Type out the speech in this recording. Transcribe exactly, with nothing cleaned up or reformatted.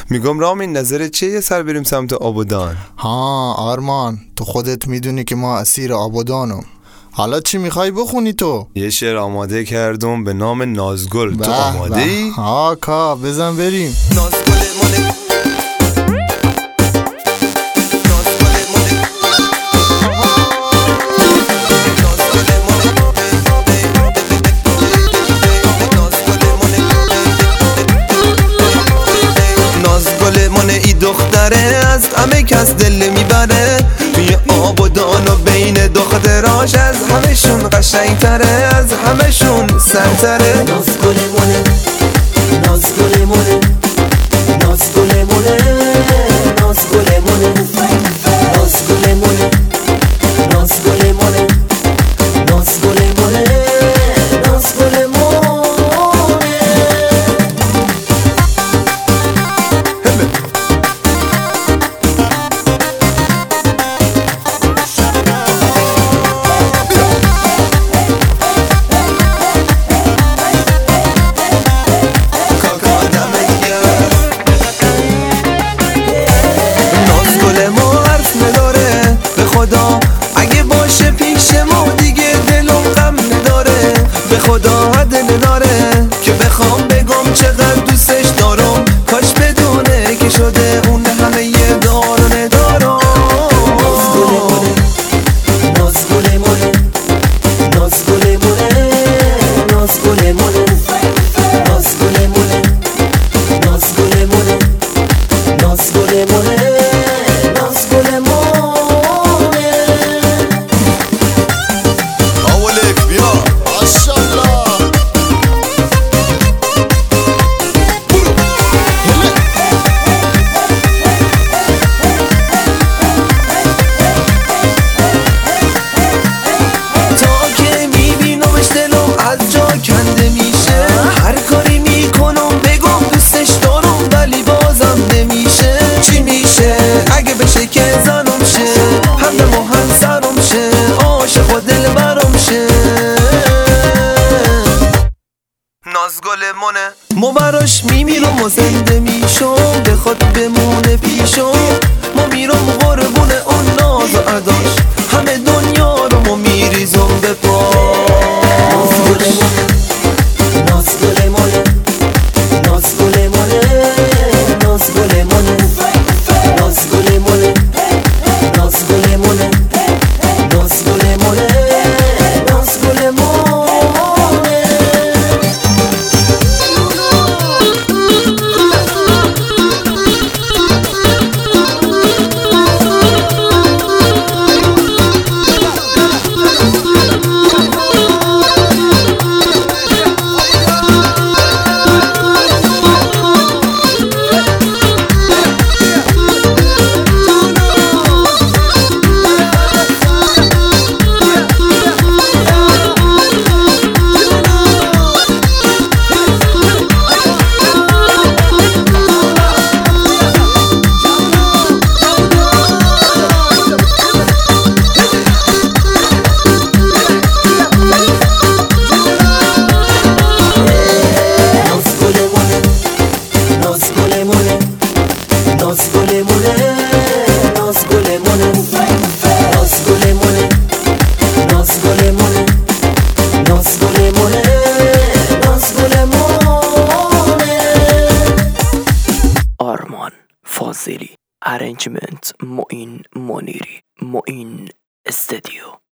میگم رامین نظرت چیه یه سر بریم سمت آبادان؟ ها آرمان، تو خودت میدونی که ما اسیر آبادانم. حالا چی میخوای بخونی تو؟ یه شعر آماده کردم به نام نازگل. تو آماده ای؟ ها کا بزن بریم. نازگل مونه ای دختره از همه کس دل میبره، توی آبادان و بین دختراش از همشون قشنگتره، از همشون سرتره. نازگل مونه نازگل مونه نازگل مونه نازگل مونه نازگل مونه نازگل مونه نازگل مونه نازگل مونه. اگه باشه پیش ما دیگه دلم غم نداره، به خدا حد نداره که بخوام بگم چقدر دوستش دارم، کاش بدونه که شده اون همه یه دار و ندارم. نازگل مونه نازگل مونه نازگل مونه نازگل مونه نازگل مونه نازگل مونه نازگل مونه. کنده میشه هر کاری میکنم بگم دوستش دارم ولی بازم نمیشه. چی میشه اگه بشه که زنم شه، همدم و همسرم شه، عاشق و دل برم شه. نازگل مونه ما براش میمیرم و زنده میشم، به خود بمونه پیشم، ما میرم قربون اون ناز و عداش، همه دنیا رو ما میریزم به پا. نازگل مونه نازگل مونه نازگل مونه نازگل مونه نازگل مونه نازگل مونه نازگل مونه. آرمان فاضلی، ارنجمنت معین منیری، معین استودیو.